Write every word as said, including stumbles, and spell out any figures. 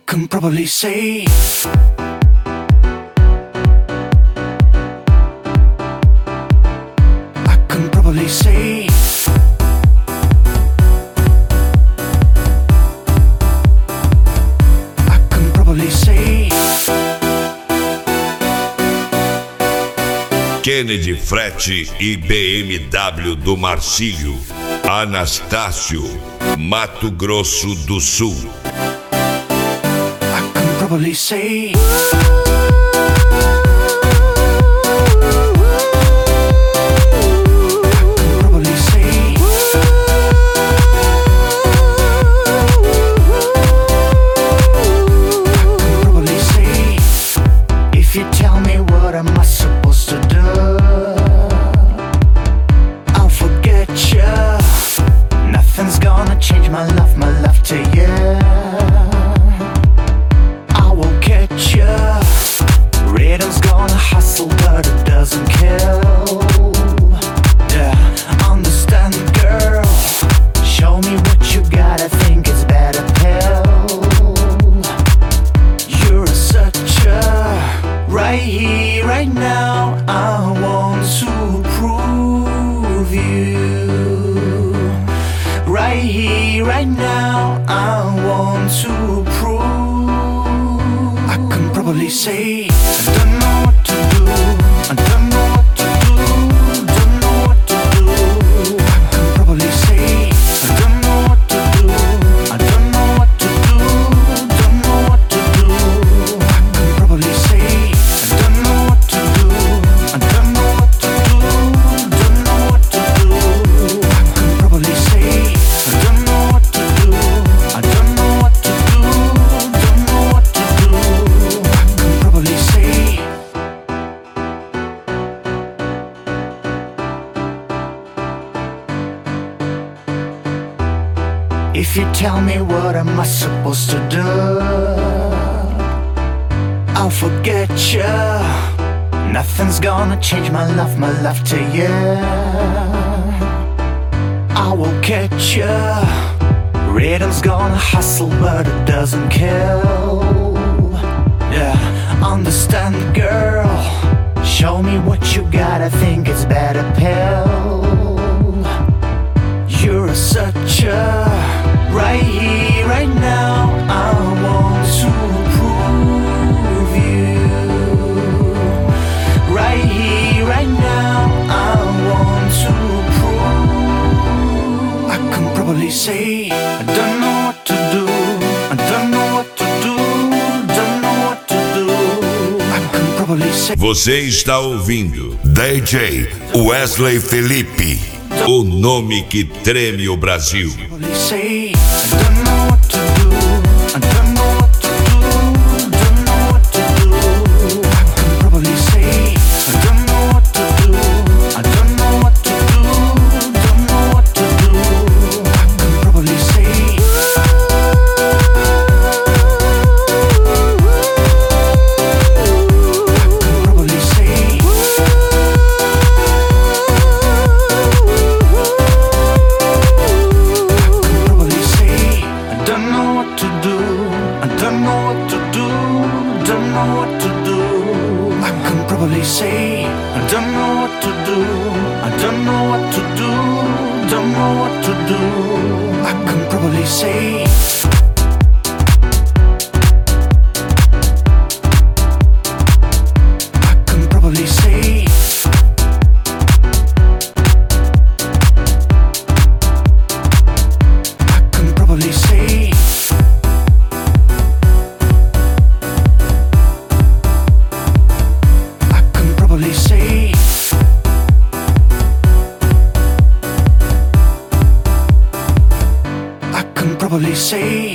can probably say I can probably say I can probably say Kennedy Frete e B M W do Marcílio, Anastácio, Mato Grosso do Sul. I can probably say change my love, my love to you. I will catch you. Rhythm's gonna hustle, but it doesn't kill. Yeah, understand, girl. Show me what you got, I think it's better pill. You're such a right here, right now. I want to prove you. Right here, right now, I want to prove I can probably say I don't know what to do, I don't know what to do, don't know what to do. I can probably say I don't know what to do, I don't know what to do, don't know what to do. I can probably say I don't know what to do, I don't know what to do, don't know what to do. I can probably say if you tell me what am I supposed to do, I'll forget you. Nothing's gonna change my love, my love to you. I will catch you. Rhythm's gonna hustle, but it doesn't kill. Yeah, understand, girl. Show me what you got, I think it's better pill. You're such a right here, right now, I want to prove you. Right here, right now, I want to prove I can probably say I don't know what to do, I don't know what to do, don't know what to do. I can probably say. Você está ouvindo D J Wesley Felipe, o nome que treme o Brasil. Say, I don't know what to do, I don't know what to do, don't know what to do. I can probably say, I don't know what to do, I don't know what to do, don't know what to do. I can probably say say I don't know what to do, I don't know what to do, don't know what to do. I can probably say I can probably say I can probably say say I can probably say